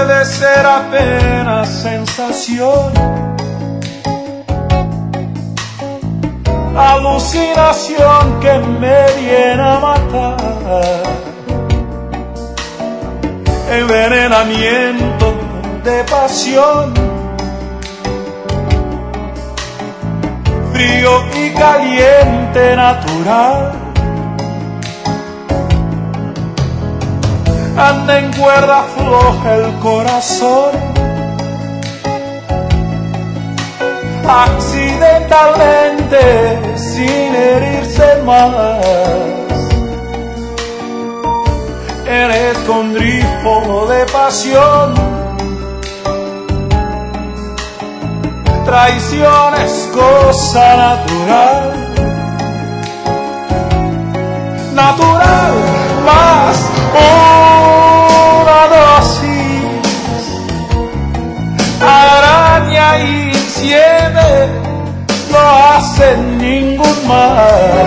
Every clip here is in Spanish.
Puede ser apenas sensación, alucinación que me viene a matar, envenenamiento de pasión, frío y caliente natural. Anda en cuerda floja el corazón, accidentalmente, sin herirse más. Eres escondrijo de pasión, traición es cosa natural, natural, más una dosis, araña y hiede, no hacen ningún mal.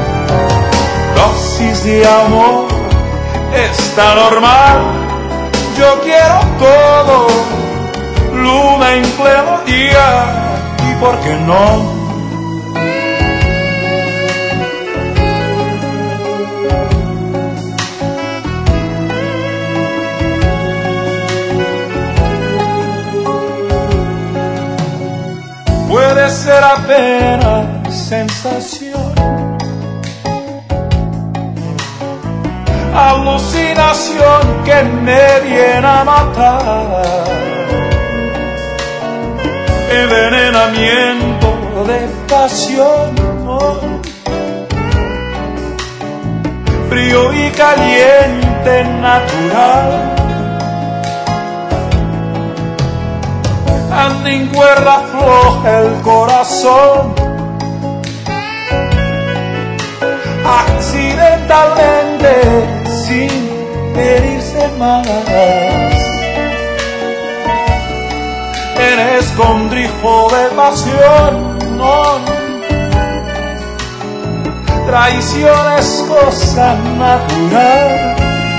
Dosis de amor está normal, yo quiero todo, luna en pleno día, y por qué no. Puede ser apenas sensación, alucinación que me viene a matar, envenenamiento de pasión, frío y caliente natural. Anda en cuerda floja el corazón, accidentalmente, sin herirse más. Eres escondrijo de pasión, no. Traición es cosa natural,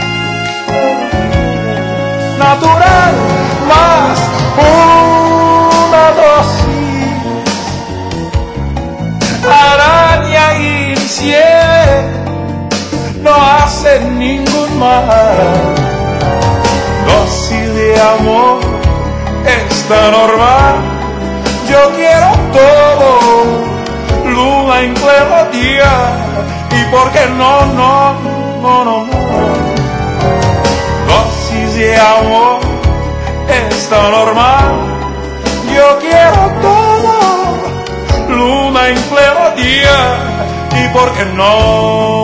natural, más una dosis, araña y hiede, no hacen ningún mal. Dosis de amor está normal, yo quiero todo, luna en pleno día, y por qué no, no, no, no, no. Dosis de amor está normal, yo quiero todo, luna en pleno día, y por qué no.